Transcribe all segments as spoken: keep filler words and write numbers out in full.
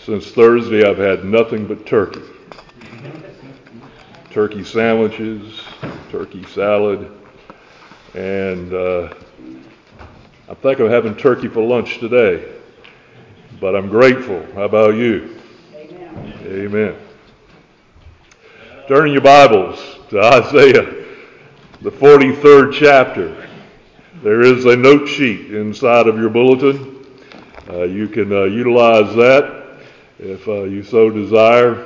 Since Thursday, I've had nothing but turkey. Turkey sandwiches, turkey salad, and uh, I think I'm having turkey for lunch today. But I'm grateful. How about you? Amen. Amen. Turning your Bibles to Isaiah, the forty-third chapter. There is a note sheet inside of your bulletin. Uh, you can uh, utilize that if uh, you so desire.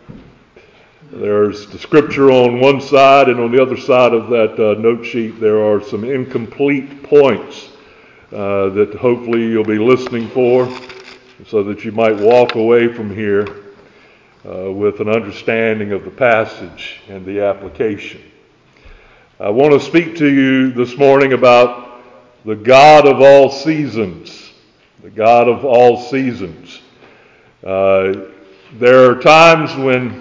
There's the scripture on one side, and on the other side of that uh, note sheet there are some incomplete points uh, that hopefully you'll be listening for, so that you might walk away from here uh, with an understanding of the passage and the application. I want to speak to you this morning about the God of all seasons. The God of all seasons. Uh, there are times when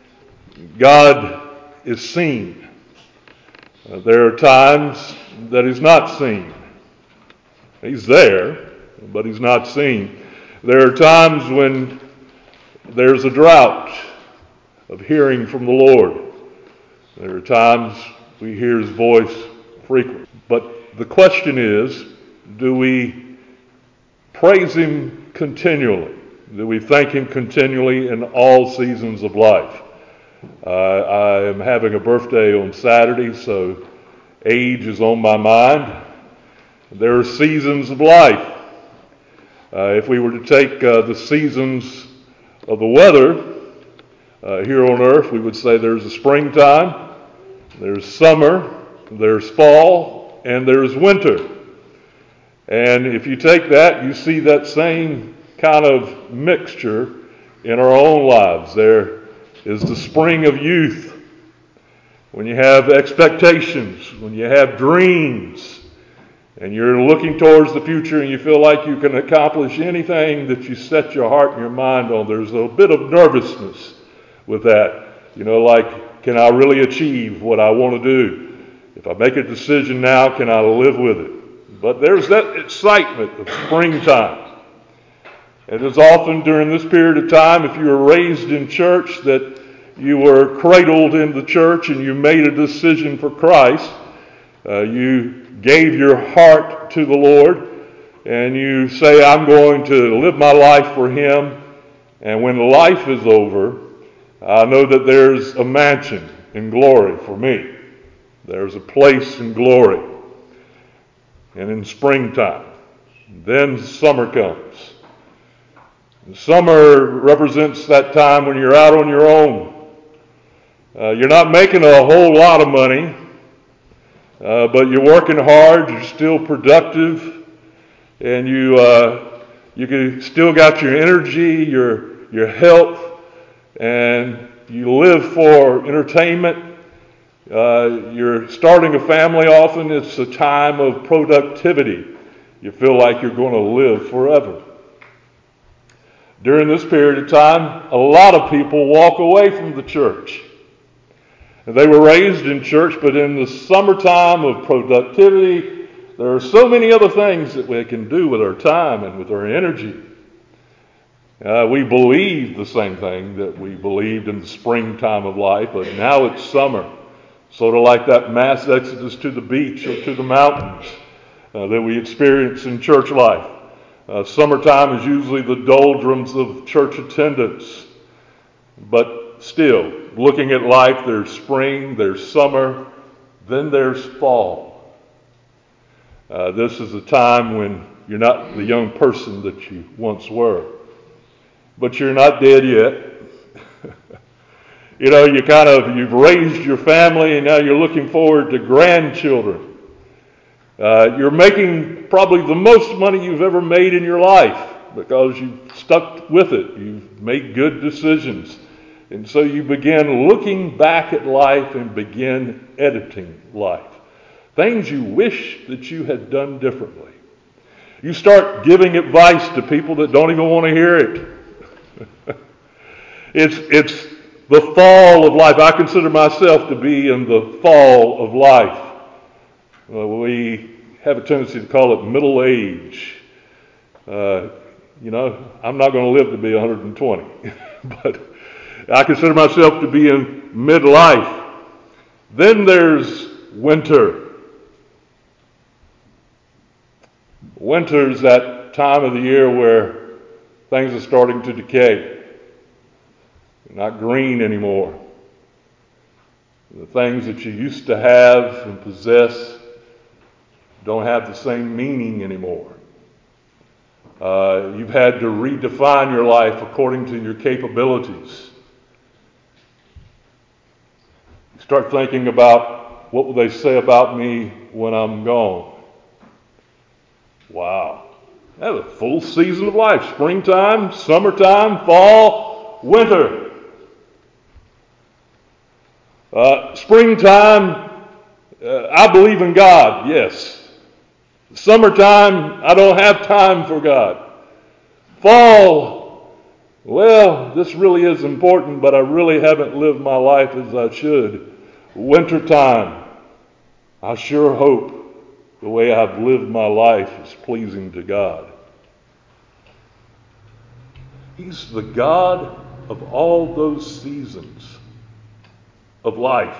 God is seen. Uh, there are times that He's not seen. He's there, but He's not seen. There are times when there's a drought of hearing from the Lord. There are times we hear His voice frequently. But the question is, do we praise Him continually? Do we thank Him continually in all seasons of life? Uh, I am having a birthday on Saturday, so age is on my mind. There are seasons of life. Uh, if we were to take uh, the seasons of the weather uh, here on earth, we would say there's a springtime, there's summer, there's fall, and there's winter. And if you take that, you see that same kind of mixture in our own lives. There is the spring of youth, when you have expectations, when you have dreams, and you're looking towards the future and you feel like you can accomplish anything that you set your heart and your mind on. There's a bit of nervousness with that. You know, like, can I really achieve what I want to do? If I make a decision now, can I live with it? But there's that excitement of springtime. And it's often during this period of time, if you were raised in church, that you were cradled in the church and you made a decision for Christ. Uh, you gave your heart to the Lord, and you say, I'm going to live my life for Him. And when life is over, I know that there's a mansion in glory for me. There's a place in glory. And in springtime, then summer comes. And summer represents that time when you're out on your own. Uh, you're not making a whole lot of money, uh, but you're working hard. You're still productive, and you uh, you can, still got your energy, your your health, and you live for entertainment. Uh, you're starting a family. Often it's a time of productivity. You feel like you're going to live forever. During this period of time, a lot of people walk away from the church. They were raised in church, but in the summertime of productivity, there are so many other things that we can do with our time and with our energy. Uh, we believe the same thing that we believed in the springtime of life, but now it's summer. Sort of like that mass exodus to the beach or to the mountains uh, that we experience in church life. Uh, summertime is usually the doldrums of church attendance. But still, looking at life, there's spring, there's summer, then there's fall. Uh, this is a time when you're not the young person that you once were. But you're not dead yet. You know, you kind of, you've raised your family, and now you're looking forward to grandchildren. Uh, you're making probably the most money you've ever made in your life because you've stuck with it. You've made good decisions. And so you begin looking back at life and begin editing life. Things you wish that you had done differently. You start giving advice to people that don't even want to hear it. it's, it's the fall of life. I consider myself to be in the fall of life. Uh, we have a tendency to call it middle age. Uh, you know, I'm not going to live to be one hundred twenty. But I consider myself to be in midlife. Then there's winter. Winter's that time of the year where things are starting to decay. They're not green anymore. The things that you used to have and possess don't have the same meaning anymore. Uh, you've had to redefine your life according to your capabilities. You start thinking about, what will they say about me when I'm gone? Wow. That's a full season of life. Springtime, summertime, fall, winter. Uh, springtime, uh, I believe in God, yes. Summertime, I don't have time for God. Fall, well, this really is important, but I really haven't lived my life as I should. Wintertime, I sure hope the way I've lived my life is pleasing to God. He's the God of all those seasons of life.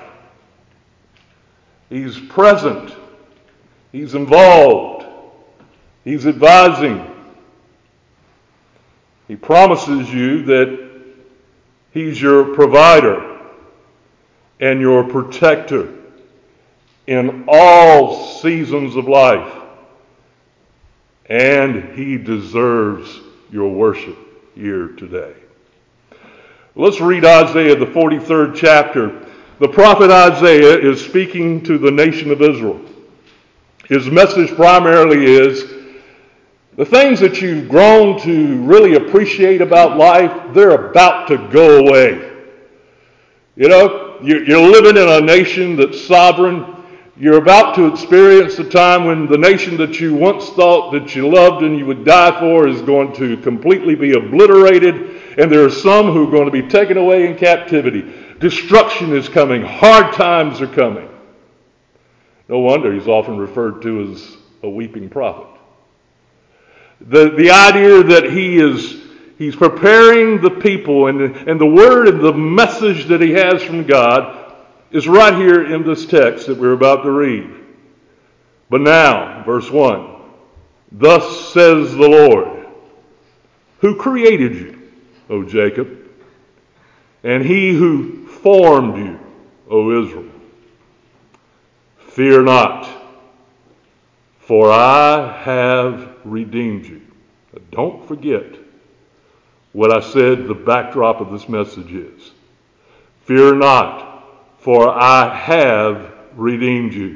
He's present. He's involved. He's advising. He promises you that He's your provider and your protector in all seasons of life. And He deserves your worship here today. Let's read Isaiah, the forty-third chapter. The prophet Isaiah is speaking to the nation of Israel. His message primarily is, the things that you've grown to really appreciate about life, they're about to go away. You know, you're living in a nation that's sovereign. You're about to experience a time when the nation that you once thought that you loved and you would die for is going to completely be obliterated. And there are some who are going to be taken away in captivity. Destruction is coming. Hard times are coming. No wonder he's often referred to as a weeping prophet. The, the idea that he is he's preparing the people, and, and the word and the message that he has from God is right here in this text that we're about to read. But now, verse one, thus says the Lord, who created you, O Jacob, and he who formed you, O Israel. Fear not, for I have redeemed you. Now, don't forget what I said the backdrop of this message is. Fear not, for I have redeemed you.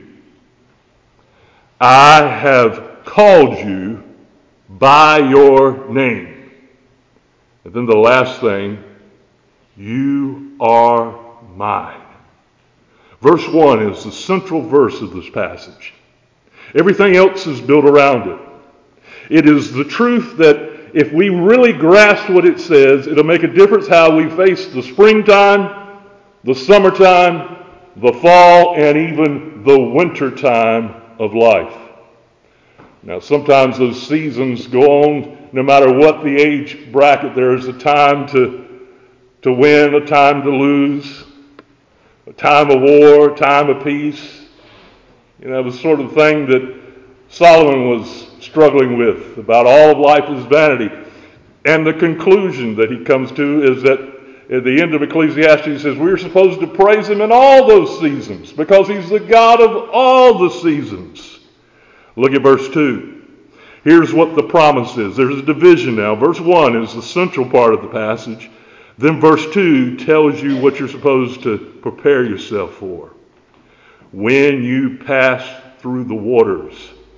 I have called you by your name. And then the last thing, you are mine. Verse one is the central verse of this passage. Everything else is built around it. It is the truth that if we really grasp what it says, it'll make a difference how we face the springtime, the summertime, the fall, and even the winter time of life. Now, sometimes those seasons go on no matter what the age bracket. There is a time to, to win, a time to lose, a time of war, a time of peace. You know, the sort of thing that Solomon was struggling with about all of life is vanity. And the conclusion that he comes to is that at the end of Ecclesiastes, he says, we're supposed to praise him in all those seasons because he's the God of all the seasons. Look at verse two. Here's what the promise is. There's a division now. Verse one is the central part of the passage. Then verse two tells you what you're supposed to prepare yourself for. When you pass through the waters,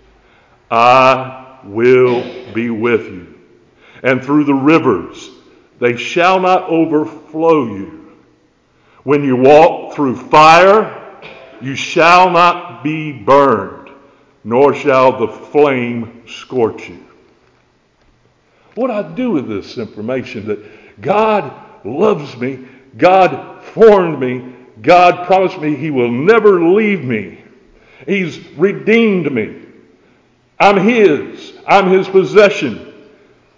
I will be with you. And through the rivers, they shall not overflow you. When you walk through fire, you shall not be burned, nor shall the flame scorch you. What do I do with this information? That God loves me, God formed me, God promised me He will never leave me. He's redeemed me. I'm His. I'm His possession.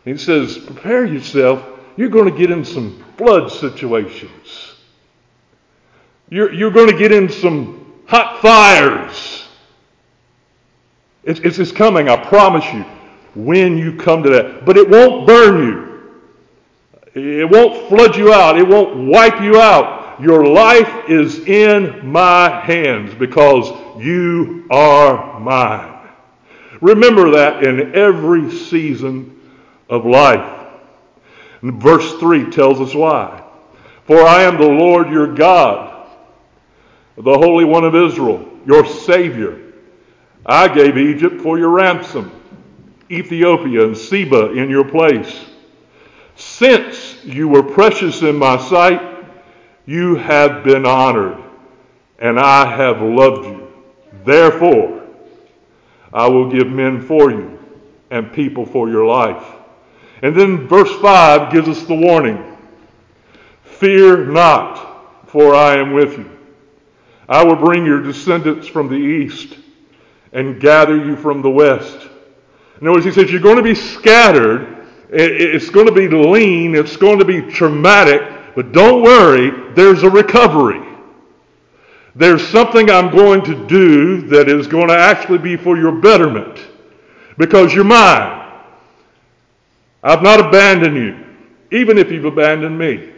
He says, prepare yourself. You're going to get in some flood situations. You're, you're going to get in some hot fires. It's, it's, it's coming, I promise you, when you come to that. But it won't burn you. It won't flood you out. It won't wipe you out. Your life is in my hands because you are mine. Remember that in every season of life. And verse three tells us why. For I am the Lord your God, the Holy One of Israel, your Savior. I gave Egypt for your ransom, Ethiopia and Seba in your place. Since you were precious in my sight, you have been honored, and I have loved you. Therefore, I will give men for you and people for your life. And then verse five gives us the warning. Fear not, for I am with you. I will bring your descendants from the east and gather you from the west. In other words, he says you're going to be scattered. It's going to be lean. It's going to be traumatic. But don't worry, there's a recovery. There's something I'm going to do that is going to actually be for your betterment. Because you're mine. I've not abandoned you, even if you've abandoned me.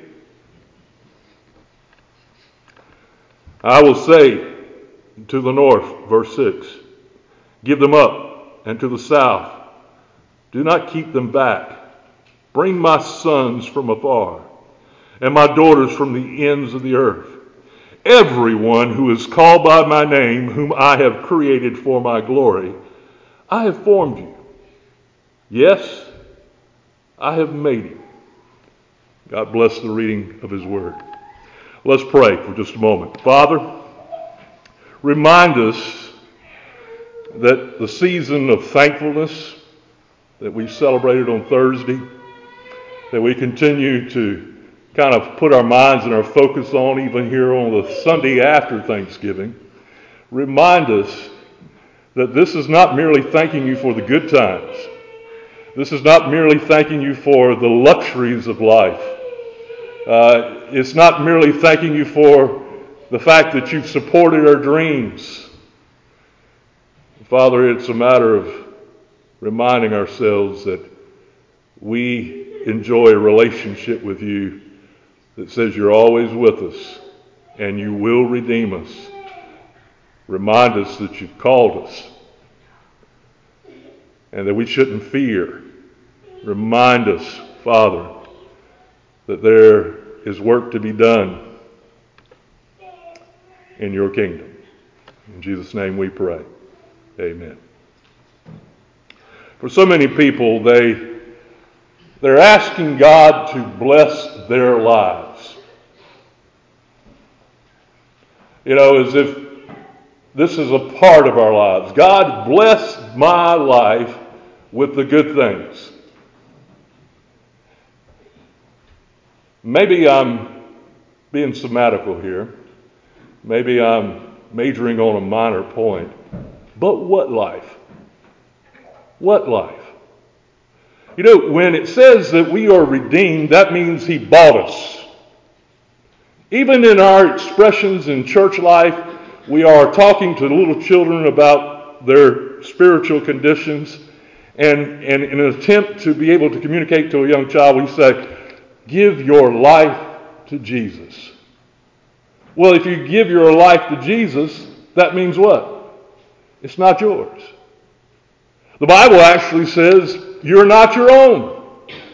I will say to the north, verse six, give them up, and to the south, do not keep them back. Bring my sons from afar, and my daughters from the ends of the earth. Everyone who is called by my name, whom I have created for my glory, I have formed you. Yes, I have made you. God bless the reading of his word. Let's pray for just a moment. Father, remind us that the season of thankfulness that we celebrated on Thursday, that we continue to kind of put our minds and our focus on even here on the Sunday after Thanksgiving, remind us that this is not merely thanking you for the good times. This is not merely thanking you for the luxuries of life. Uh, it's not merely thanking you for the fact that you've supported our dreams. Father, it's a matter of reminding ourselves that we enjoy a relationship with you that says you're always with us and you will redeem us. Remind us that you've called us and that we shouldn't fear. Remind us, Father, that there is work to be done in your kingdom. In Jesus' name we pray. Amen. For so many people, they, they're asking God to bless their lives. You know, as if this is a part of our lives. God, bless my life with the good things. Maybe I'm being semantical here. Maybe I'm majoring on a minor point. But what life? What life? You know, when it says that we are redeemed, that means he bought us. Even in our expressions in church life, we are talking to little children about their spiritual conditions. And, and in an attempt to be able to communicate to a young child, we say, give your life to Jesus. Well, if you give your life to Jesus, that means what? It's not yours. The Bible actually says you're not your own.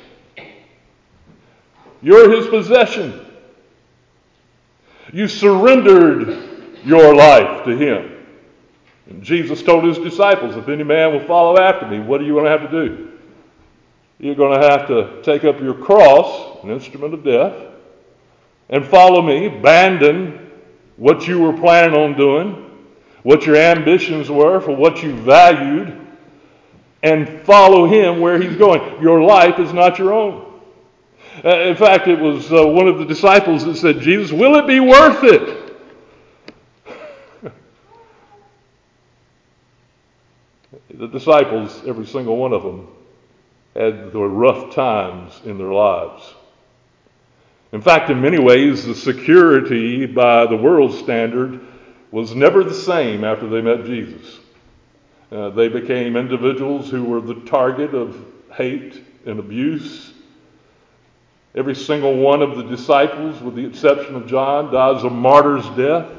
You're his possession. You surrendered your life to him. And Jesus told his disciples, if any man will follow after me, what are you going to have to do? You're going to have to take up your cross, an instrument of death, and follow me, abandon what you were planning on doing, what your ambitions were, for what you valued, and follow him where he's going. Your life is not your own. Uh, in fact, it was uh, one of the disciples that said, Jesus, will it be worth it? The disciples, every single one of them, had the rough times in their lives. In fact, in many ways, the security by the world's standard was never the same after they met Jesus. Uh, they became individuals who were the target of hate and abuse. Every single one of the disciples, with the exception of John, dies a martyr's death.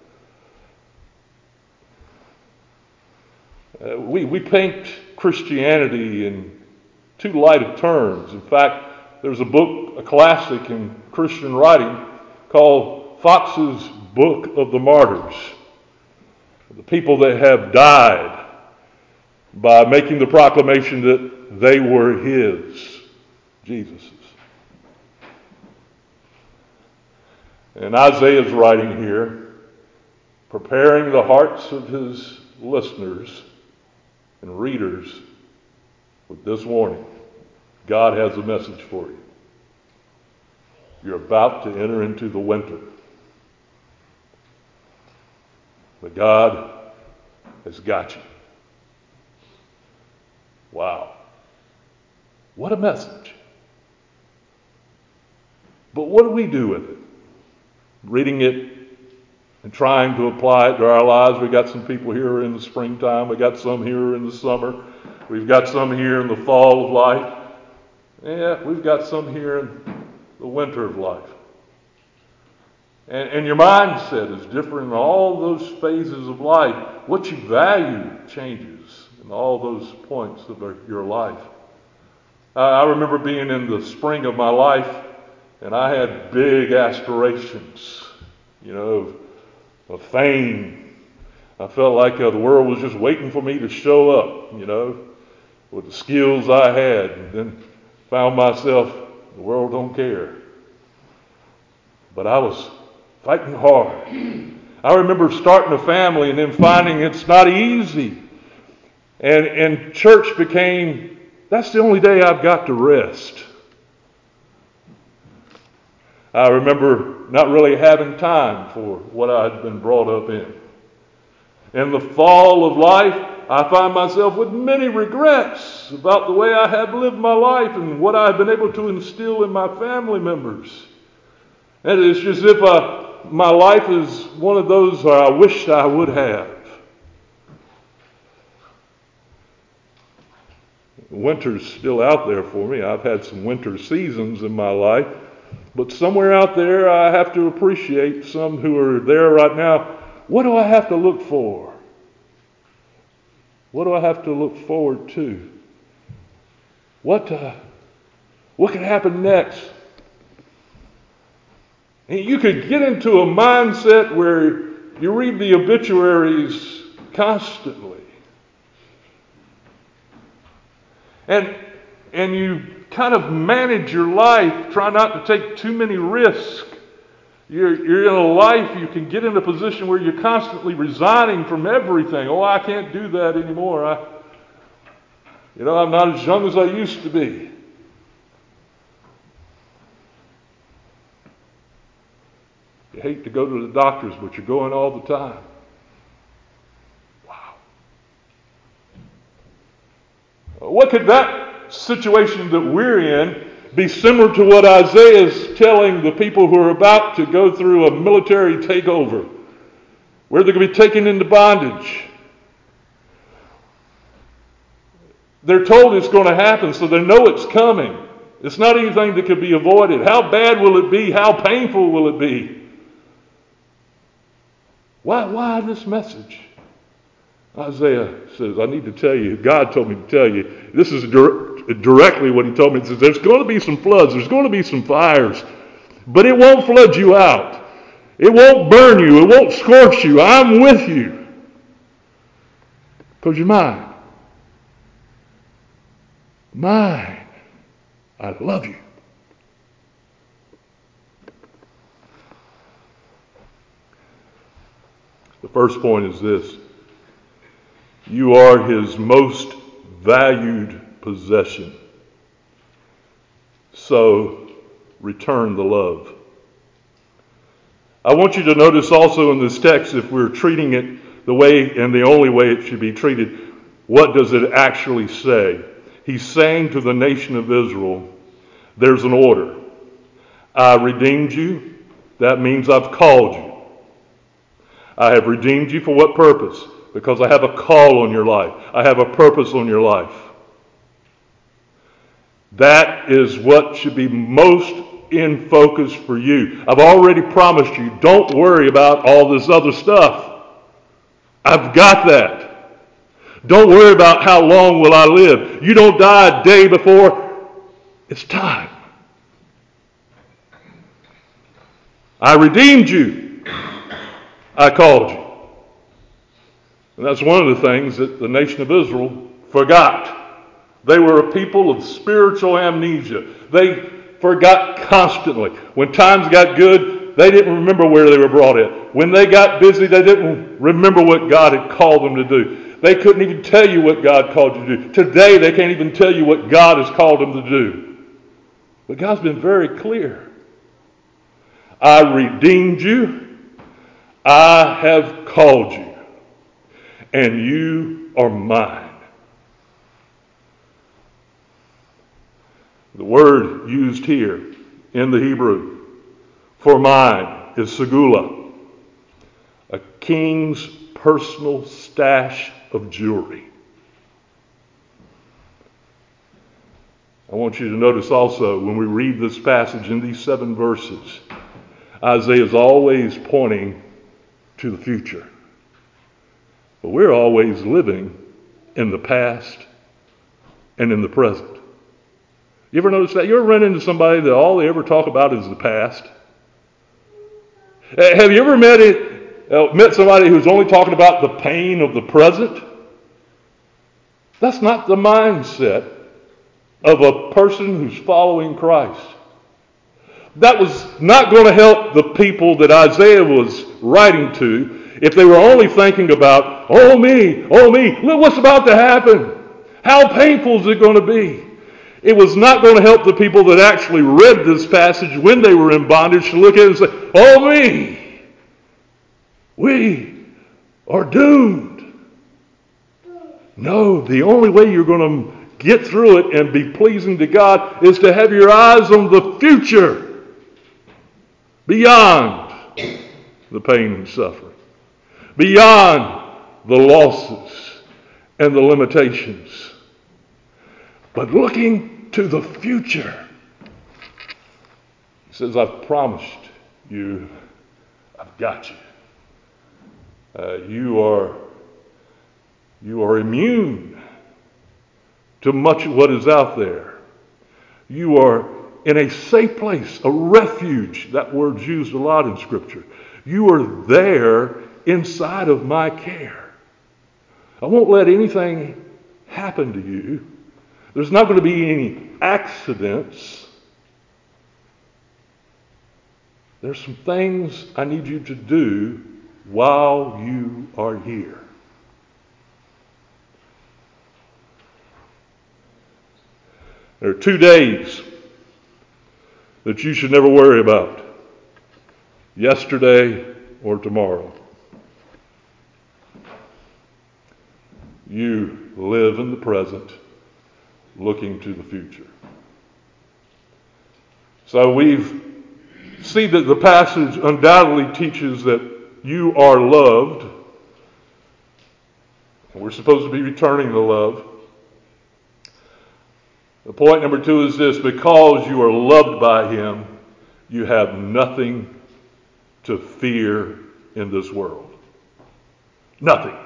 Uh, we, we paint Christianity in too light of terms. In fact, there's a book, a classic in Christian writing, called Fox's Book of the Martyrs. The people that have died by making the proclamation that they were his, Jesus's. And Isaiah's writing here, preparing the hearts of his listeners and readers with this warning. God has a message for you. You're about to enter into the winter. But God has got you. Wow. What a message. But what do we do with it? Reading it and trying to apply it to our lives. We got some people here in the springtime. We got some here in the summer. We've got some here in the fall of life. Yeah, we've got some here in the winter of life. And, and your mindset is different in all those phases of life. What you value changes in all those points of your life. Uh, I remember being in the spring of my life, and I had big aspirations, you know, of fame. I felt like uh, the world was just waiting for me to show up, you know, with the skills I had. And then found myself, the world don't care. But I was fighting hard. I remember starting a family and then finding it's not easy. And, and church became, that's the only day I've got to rest. I remember not really having time for what I had been brought up in. In the fall of life, I find myself with many regrets about the way I have lived my life and what I've been able to instill in my family members. And it's as if uh, my life is one of those I wished I would have. Winter's still out there for me. I've had some winter seasons in my life. But somewhere out there, I have to appreciate some who are there right now. What do I have to look for? What do I have to look forward to? What, uh, what can happen next? And you could get into a mindset where you read the obituaries constantly. And, and you kind of manage your life, try not to take too many risks. You're, you're in a life, you can get in a position where you're constantly resigning from everything. Oh, I can't do that anymore. I, you know, I'm not as young as I used to be. You hate to go to the doctors, but you're going all the time. Wow. What could that situation that we're in be similar to what Isaiah is telling the people who are about to go through a military takeover, where they're going to be taken into bondage? They're told it's going to happen, so they know it's coming. It's not anything that could be avoided. How bad will it be? How painful will it be? Why, why this message? Isaiah says, I need to tell you, God told me to tell you, this is dir- directly what he told me. He says, there's going to be some floods, there's going to be some fires, but it won't flood you out. It won't burn you, it won't scorch you. I'm with you. Because you're mine. Mine. I love you. The first point is this. You are his most valued possession. So, return the love. I want you to notice also in this text, if we're treating it the way and the only way it should be treated, what does it actually say? He's saying to the nation of Israel, there's an order. I redeemed you. That means I've called you. I have redeemed you for what purpose? Because I have a call on your life. I have a purpose on your life. That is what should be most in focus for you. I've already promised you, don't worry about all this other stuff. I've got that. Don't worry about how long will I live. You don't die a day before it's time. I redeemed you. I called you. And that's one of the things that the nation of Israel forgot. They were a people of spiritual amnesia. They forgot constantly. When times got good, they didn't remember where they were brought in. When they got busy, they didn't remember what God had called them to do. They couldn't even tell you what God called you to do. Today, they can't even tell you what God has called them to do. But God's been very clear. I redeemed you. I have called you. And you are mine. The word used here in the Hebrew for mine is segula, a king's personal stash of jewelry. I want you to notice also when we read this passage in these seven verses, Isaiah is always pointing to the future. But we're always living in the past and in the present. You ever notice that? You ever run into somebody that all they ever talk about is the past? Have you ever met it, uh, met somebody who's only talking about the pain of the present? That's not the mindset of a person who's following Christ. That was not going to help the people that Isaiah was writing to if they were only thinking about, oh me, oh me, look what's about to happen. How painful is it going to be? It was not going to help the people that actually read this passage when they were in bondage to look at it and say, oh me, we are doomed. No, the only way you're going to get through it and be pleasing to God is to have your eyes on the future, beyond the pain and suffering, beyond the losses and the limitations, but looking to the future. He says, I've promised you, I've got you. Uh, you are you are immune to much of what is out there. You are in a safe place, a refuge. That word's used a lot in Scripture. You are there inside of my care. I won't let anything happen to you. There's not going to be any accidents. There's some things I need you to do while you are here. There are two days that you should never worry about. Yesterday or tomorrow. You live in the present, looking to the future. So we've seen that the passage undoubtedly teaches that you are loved. We're supposed to be returning the love. The point number two is this: because you are loved by Him, you have nothing to fear in this world. Nothing.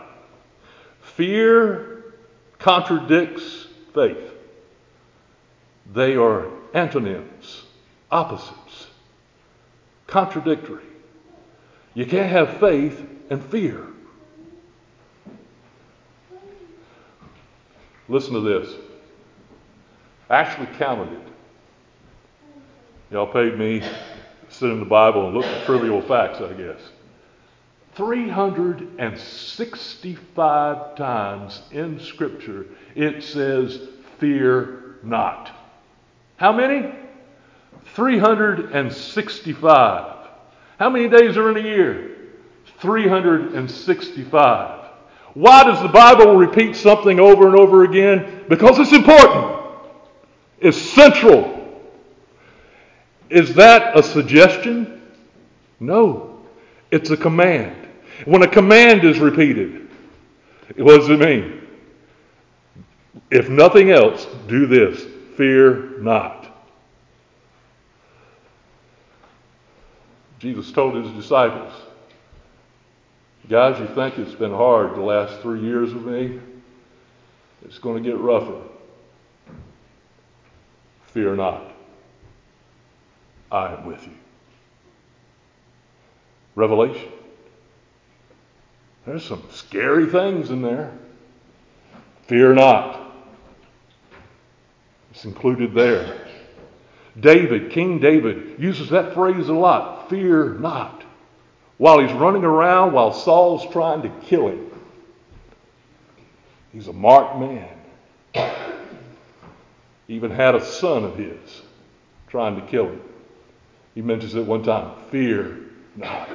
Fear contradicts faith. They are antonyms, opposites, contradictory. You can't have faith and fear. Listen to this. I actually counted it. Y'all paid me to sit in the Bible and look at trivial facts, I guess. three hundred sixty-five times in Scripture it says, fear not. How many? three hundred sixty-five. How many days are in a year? three hundred sixty-five. Why does the Bible repeat something over and over again? Because it's important. It's central. Is that a suggestion? No. It's a command. When a command is repeated, what does it mean? If nothing else, do this. Fear not. Jesus told his disciples, guys, you think it's been hard the last three years with me? It's going to get rougher. Fear not. I am with you. Revelation. There's some scary things in there. Fear not. It's included there. David, King David, uses that phrase a lot. Fear not. While he's running around, while Saul's trying to kill him. He's a marked man. Even had a son of his trying to kill him. He mentions it one time. Fear not.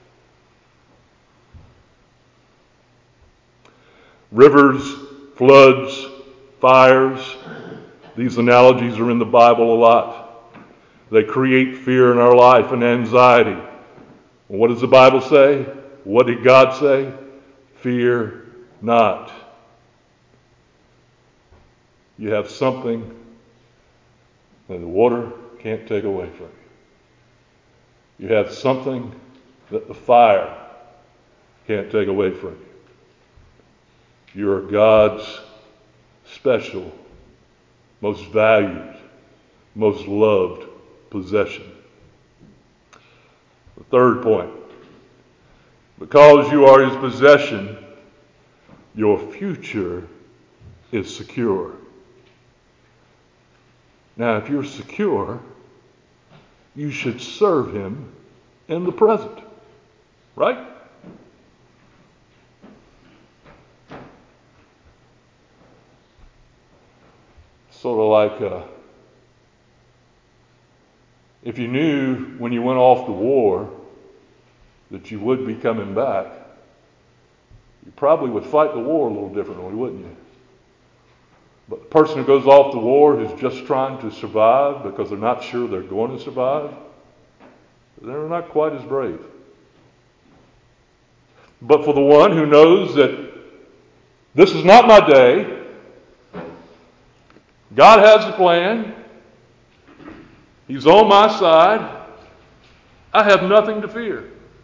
Rivers, floods, fires. These analogies are in the Bible a lot. They create fear in our life and anxiety. What does the Bible say? What did God say? Fear not. You have something that the water can't take away from you. You have something that the fire can't take away from you. You are God's special, most valued, most loved possession. The third point, because you are his possession, your future is secure. Now, if you're secure, you should serve him in the present, right? Sort of like uh, if you knew when you went off to war that you would be coming back, you probably would fight the war a little differently, wouldn't you? But the person who goes off to war who's just trying to survive because they're not sure they're going to survive, they're not quite as brave. But for the one who knows that this is not my day, God has a plan, he's on my side, I have nothing to fear.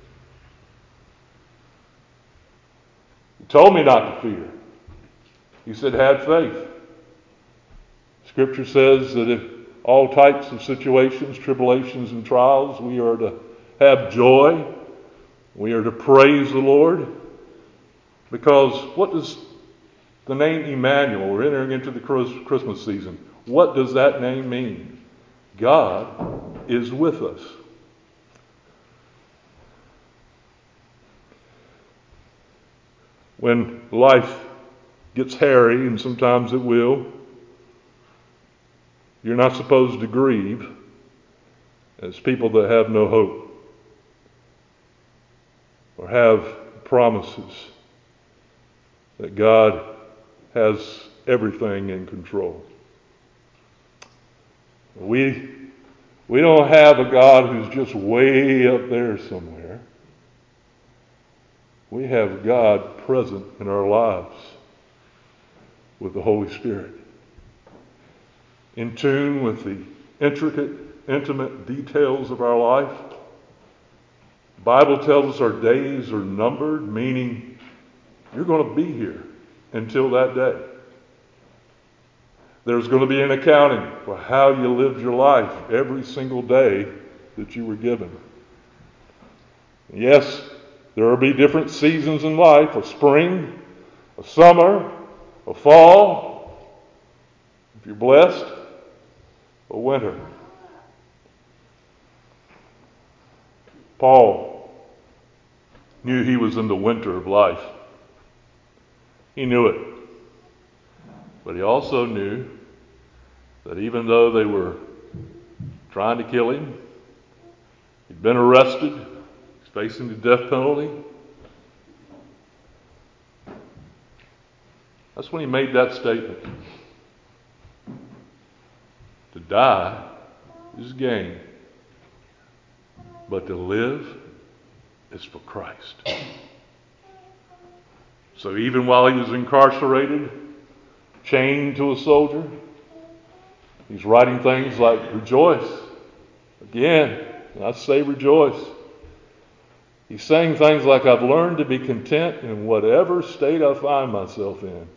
He told me not to fear. He said, have faith. Scripture says that if all types of situations, tribulations, and trials, we are to have joy. We are to praise the Lord. Because what does the name Emmanuel, we're entering into the Christmas season, what does that name mean? God is with us. When life gets hairy, and sometimes it will, you're not supposed to grieve as people that have no hope or have promises that God has everything in control. We, we don't have a God who's just way up there somewhere. We have God present in our lives with the Holy Spirit, in tune with the intricate, intimate details of our life. The Bible tells us our days are numbered, meaning you're going to be here until that day. There's going to be an accounting for how you lived your life every single day that you were given. Yes, there will be different seasons in life, a spring, a summer, a fall, if you're blessed, a winter. Paul knew he was in the winter of life. He knew it. But he also knew that even though they were trying to kill him, he'd been arrested, he's facing the death penalty, That's when he made that statement. To die is gain, but to live is for Christ. So even while he was incarcerated, chained to a soldier, he's writing things like, rejoice. Again, I say rejoice. He's saying things like, I've learned to be content in whatever state I find myself in,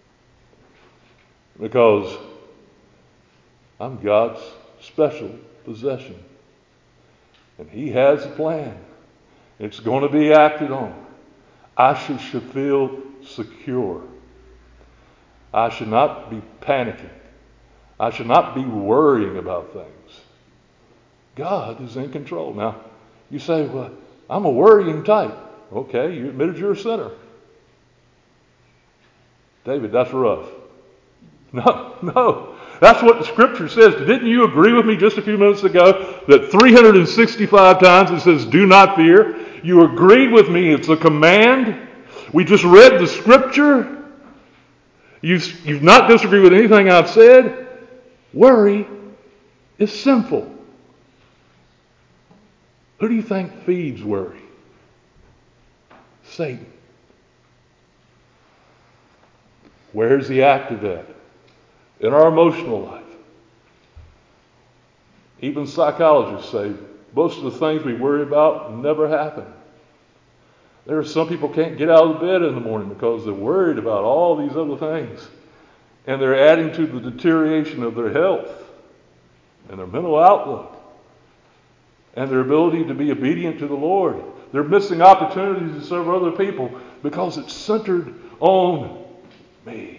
because I'm God's special possession. And he has a plan. It's going to be acted on. I should, should feel secure. I should not be panicking. I should not be worrying about things. God is in control. Now, you say, well, I'm a worrying type. Okay, you admitted you're a sinner. David, that's rough. No, no. That's what the scripture says. Didn't you agree with me just a few minutes ago that three hundred sixty-five times it says, do not fear? You agreed with me. It's a command. We just read the scripture. You've, you've not disagreed with anything I've said. Worry is sinful. Who do you think feeds worry? Satan. Where's he active at? In our emotional life. Even psychologists say most of the things we worry about never happen. There are some people can't get out of bed in the morning because they're worried about all these other things. And they're adding to the deterioration of their health and their mental outlook and their ability to be obedient to the Lord. They're missing opportunities to serve other people because it's centered on me.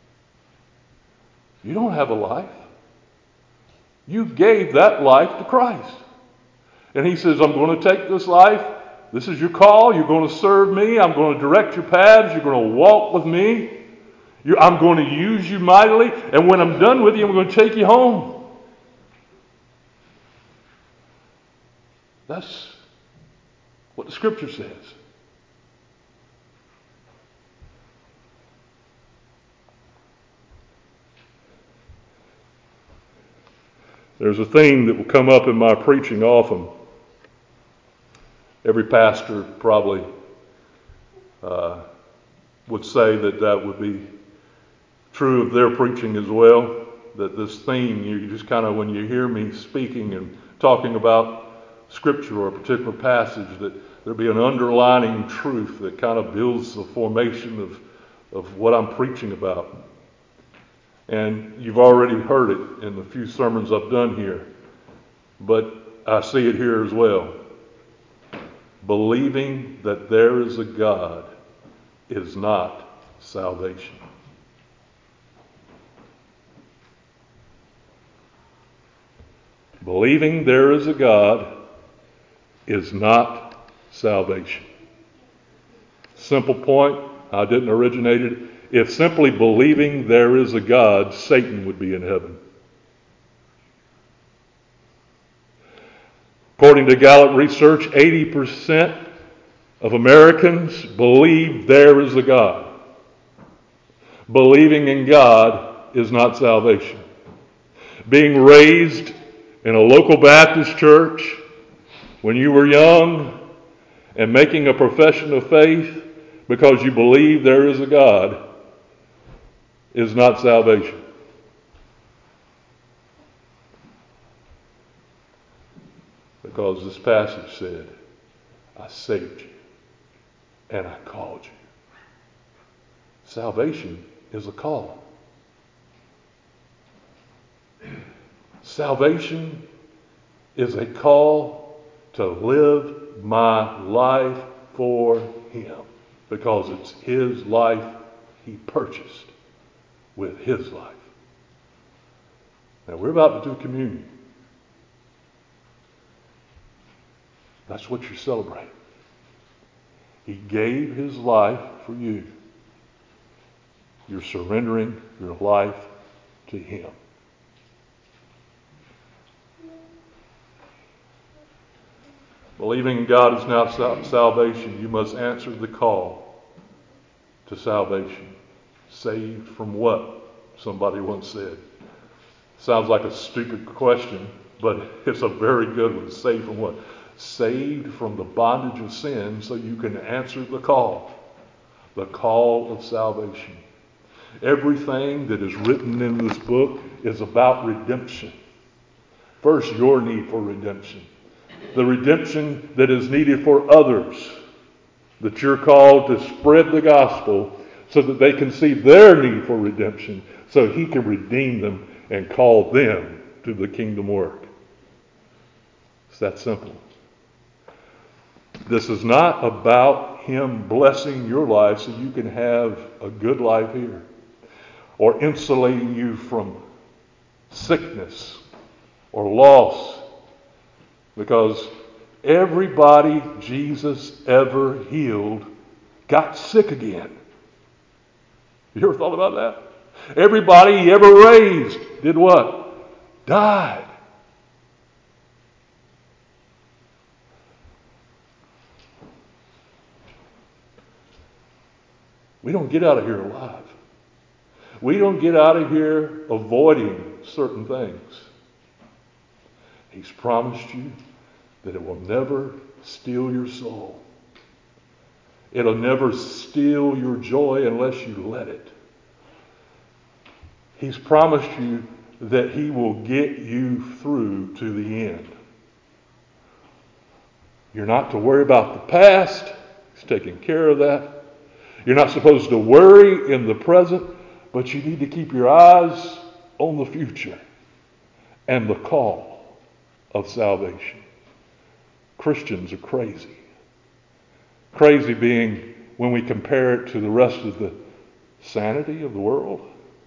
You don't have a life. You gave that life to Christ. And he says, I'm going to take this life. This is your call. You're going to serve me. I'm going to direct your paths. You're going to walk with me. You're, I'm going to use you mightily. And when I'm done with you, I'm going to take you home. That's what the scripture says. There's a theme that will come up in my preaching often. Every pastor probably uh, would say that that would be true of their preaching as well. That this theme, you just kind of, when you hear me speaking and talking about Scripture or a particular passage, that there'll be an underlining truth that kind of builds the formation of, of what I'm preaching about. And you've already heard it in the few sermons I've done here, but I see it here as well. Believing that there is a God is not salvation. Believing there is a God is not salvation. Simple point. I didn't originate it. If simply believing there is a God, Satan would be in heaven. According to Gallup research, eighty percent of Americans believe there is a God. Believing in God is not salvation. Being raised in a local Baptist church when you were young and making a profession of faith because you believe there is a God is not salvation. Because this passage said, I saved you and I called you. Salvation is a call. Salvation is a call to live my life for Him, because it's His life He purchased with His life. Now we're about to do communion. That's what you're celebrating. He gave His life for you. You're surrendering your life to Him. Believing in God is now salvation. You must answer the call to salvation. Saved from what? Somebody once said. Sounds like a stupid question, but it's a very good one. Saved from what? Saved from the bondage of sin so you can answer the call. The call of salvation. Everything that is written in this book is about redemption. First, your need for redemption. The redemption that is needed for others. That you're called to spread the gospel so that they can see their need for redemption, so he can redeem them and call them to the kingdom work. It's that simple. This is not about him blessing your life so you can have a good life here, or insulating you from sickness or loss, because everybody Jesus ever healed got sick again. You ever thought about that? Everybody he ever raised did what? Died. We don't get out of here alive. We don't get out of here avoiding certain things. He's promised you that it will never steal your soul. It'll never steal your joy unless you let it. He's promised you that he will get you through to the end. You're not to worry about the past. He's taking care of that. You're not supposed to worry in the present, but you need to keep your eyes on the future and the call of salvation. Christians are crazy. Crazy being when we compare it to the rest of the sanity of the world.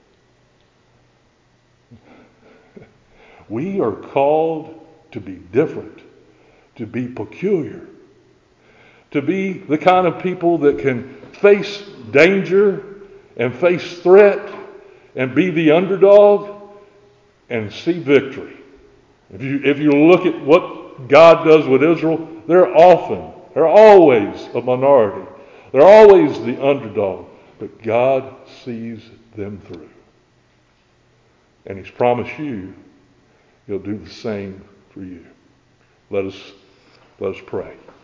We are called to be different, to be peculiar, to be the kind of people that can face danger and face threat and be the underdog and see victory. If you, if you look at what God does with Israel, they're often, they're always a minority. They're always the underdog. But God sees them through. And he's promised you he'll do the same for you. Let us, let us pray.